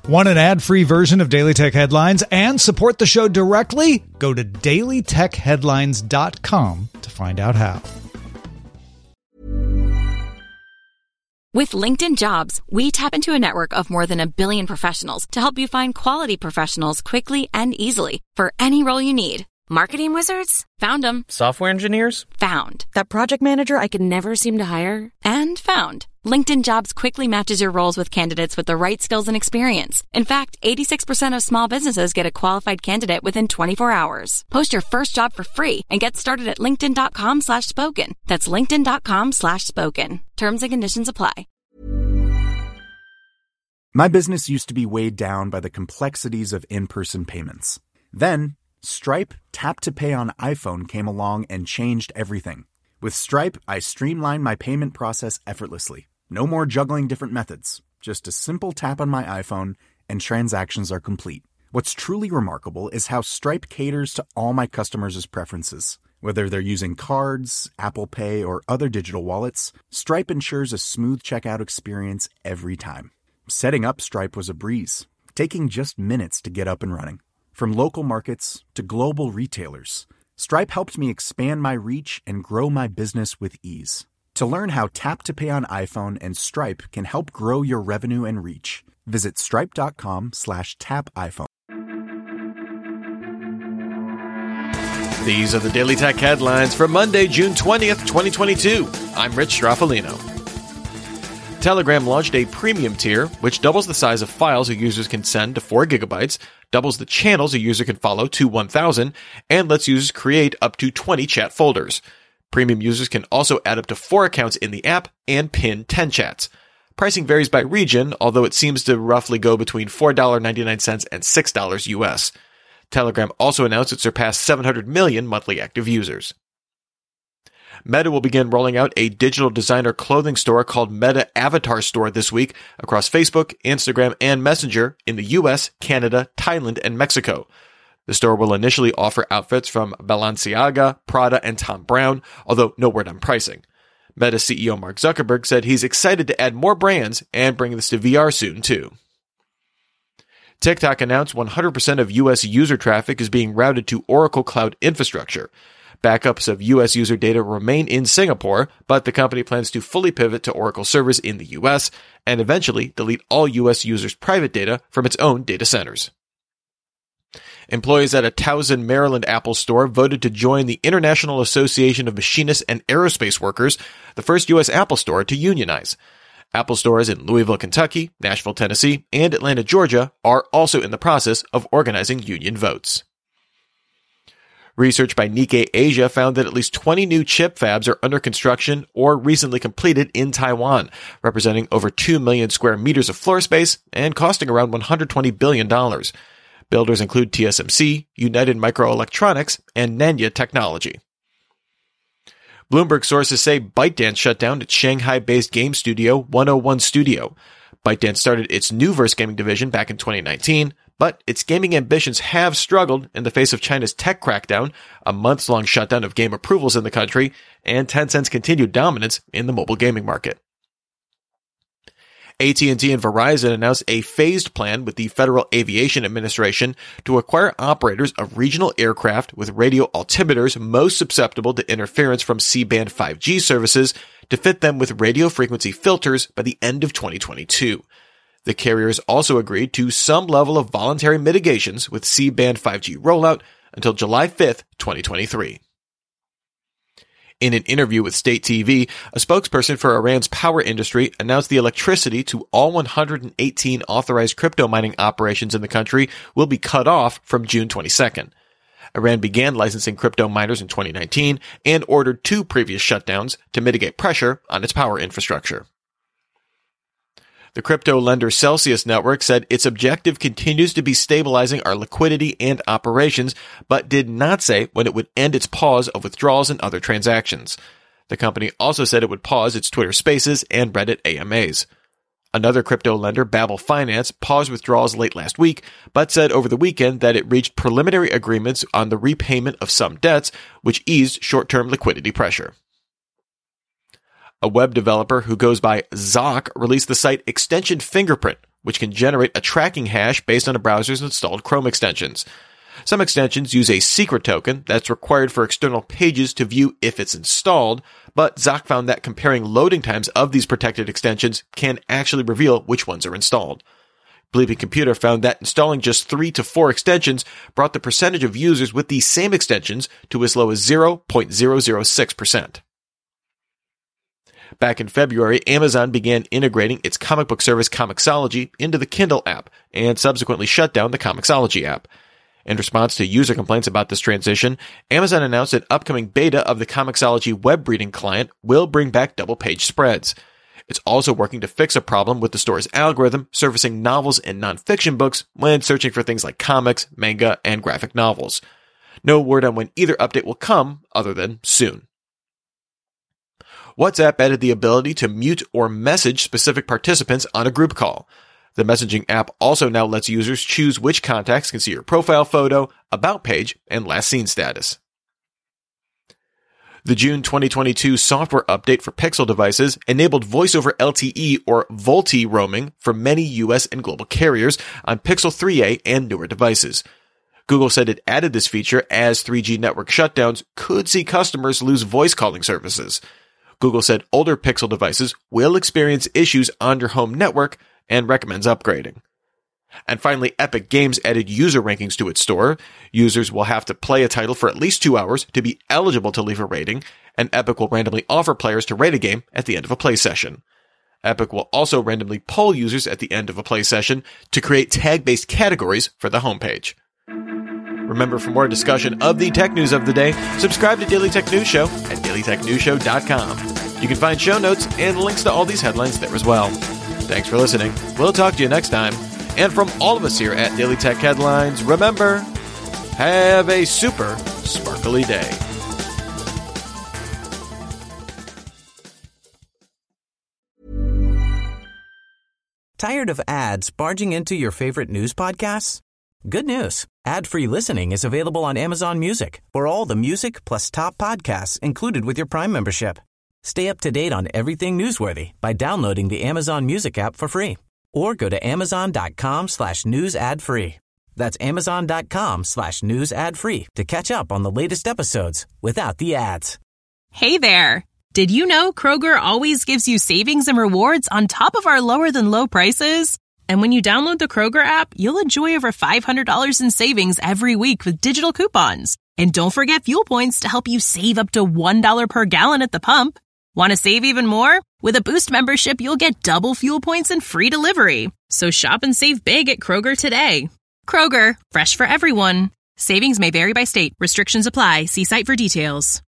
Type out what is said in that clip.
Want an ad-free version of Daily Tech Headlines and support the show directly? Go to dailytechheadlines.com to find out how. With LinkedIn Jobs, we tap into a network of more than 1 billion professionals to help you find quality professionals quickly and easily for any role you need. Marketing wizards? Found them. Software engineers? Found. That project manager I could never seem to hire? And found. LinkedIn Jobs quickly matches your roles with candidates with the right skills and experience. In fact, 86% of small businesses get a qualified candidate within 24 hours. Post your first job for free and get started at linkedin.com/spoken. That's linkedin.com/spoken. Terms and conditions apply. My business used to be weighed down by the complexities of in-person payments. Then, Stripe Tap to Pay on iPhone came along and changed everything. With Stripe, I streamlined my payment process effortlessly. No more juggling different methods. Just a simple tap on my iPhone and transactions are complete. What's truly remarkable is how Stripe caters to all my customers' preferences. Whether they're using cards, Apple Pay, or other digital wallets, Stripe ensures a smooth checkout experience every time. Setting up Stripe was a breeze, taking just minutes to get up and running. From local markets to global retailers, Stripe helped me expand my reach and grow my business with ease. To learn how Tap to Pay on iPhone and Stripe can help grow your revenue and reach, visit stripe.com/tapiphone. These are the Daily Tech Headlines for Monday, June 20th, 2022. I'm Rich Straffolino. Telegram launched a premium tier, which doubles the size of files a user can send to 4 gigabytes, doubles the channels a user can follow to 1,000, and lets users create up to 20 chat folders. Premium users can also add up to 4 accounts in the app and pin 10 chats. Pricing varies by region, although it seems to roughly go between $4.99 and $6 US. Telegram also announced it surpassed 700 million monthly active users. Meta will begin rolling out a digital designer clothing store called Meta Avatar Store this week across Facebook, Instagram, and Messenger in the US, Canada, Thailand, and Mexico. The store will initially offer outfits from Balenciaga, Prada, and Thom Browne, although no word on pricing. Meta CEO Mark Zuckerberg said he's excited to add more brands and bring this to VR soon, too. TikTok announced 100% of U.S. user traffic is being routed to Oracle Cloud Infrastructure. Backups of U.S. user data remain in Singapore, but the company plans to fully pivot to Oracle servers in the U.S. and eventually delete all U.S. users' private data from its own data centers. Employees at a Towson, Maryland Apple store voted to join the International Association of Machinists and Aerospace Workers, the first U.S. Apple store to unionize. Apple stores in Louisville, Kentucky, Nashville, Tennessee, and Atlanta, Georgia are also in the process of organizing union votes. Research by Nikkei Asia found that at least 20 new chip fabs are under construction or recently completed in Taiwan, representing over 2 million square meters of floor space and costing around $120 billion. Builders include TSMC, United Microelectronics, and Nanya Technology. Bloomberg sources say ByteDance shut down its Shanghai-based game studio 101 Studio. ByteDance started its Nuverse gaming division back in 2019, but its gaming ambitions have struggled in the face of China's tech crackdown, a months-long shutdown of game approvals in the country, and Tencent's continued dominance in the mobile gaming market. AT&T and Verizon announced a phased plan with the Federal Aviation Administration to acquire operators of regional aircraft with radio altimeters most susceptible to interference from C-band 5G services to fit them with radio frequency filters by the end of 2022. The carriers also agreed to some level of voluntary mitigations with C-band 5G rollout until July 5th, 2023. In an interview with State TV, a spokesperson for Iran's power industry announced the electricity to all 118 authorized crypto mining operations in the country will be cut off from June 22nd. Iran began licensing crypto miners in 2019 and ordered 2 previous shutdowns to mitigate pressure on its power infrastructure. The crypto lender Celsius Network said its objective continues to be stabilizing our liquidity and operations, but did not say when it would end its pause of withdrawals and other transactions. The company also said it would pause its Twitter Spaces and Reddit AMAs. Another crypto lender, Babel Finance, paused withdrawals late last week, but said over the weekend that it reached preliminary agreements on the repayment of some debts, which eased short-term liquidity pressure. A web developer who goes by Zoc released the site Extension Fingerprint, which can generate a tracking hash based on a browser's installed Chrome extensions. Some extensions use a secret token that's required for external pages to view if it's installed, but Zoc found that comparing loading times of these protected extensions can actually reveal which ones are installed. Bleeping Computer found that installing just 3 to 4 extensions brought the percentage of users with these same extensions to as low as 0.006%. Back in February, Amazon began integrating its comic book service Comixology into the Kindle app and subsequently shut down the Comixology app. In response to user complaints about this transition, Amazon announced an upcoming beta of the Comixology web reading client will bring back double-page spreads. It's also working to fix a problem with the store's algorithm surfacing novels and nonfiction books when searching for things like comics, manga, and graphic novels. No word on when either update will come, other than soon. WhatsApp added the ability to mute or message specific participants on a group call. The messaging app also now lets users choose which contacts can see your profile photo, about page, and last seen status. The June 2022 software update for Pixel devices enabled Voice over LTE or VoLTE roaming for many US and global carriers on Pixel 3a and newer devices. Google said it added this feature as 3G network shutdowns could see customers lose voice calling services. Google said older Pixel devices will experience issues on your home network and recommends upgrading. And finally, Epic Games added user rankings to its store. Users will have to play a title for at least 2 hours to be eligible to leave a rating, and Epic will randomly offer players to rate a game at the end of a play session. Epic will also randomly poll users at the end of a play session to create tag-based categories for the homepage. Remember, for more discussion of the tech news of the day, subscribe to Daily Tech News Show at dailytechnewsshow.com. You can find show notes and links to all these headlines there as well. Thanks for listening. We'll talk to you next time. And from all of us here at Daily Tech Headlines, remember, have a super sparkly day. Tired of ads barging into your favorite news podcasts? Good news. Ad-free listening is available on Amazon Music for all the music plus top podcasts included with your Prime membership. Stay up to date on everything newsworthy by downloading the Amazon Music app for free or go to amazon.com/news ad free. That's amazon.com/news ad free to catch up on the latest episodes without the ads. Hey there. Did you know Kroger always gives you savings and rewards on top of our lower than low prices? And when you download the Kroger app, you'll enjoy over $500 in savings every week with digital coupons. And don't forget fuel points to help you save up to $1 per gallon at the pump. Want to save even more? With a Boost membership, you'll get double fuel points and free delivery. So shop and save big at Kroger today. Kroger, fresh for everyone. Savings may vary by state. Restrictions apply. See site for details.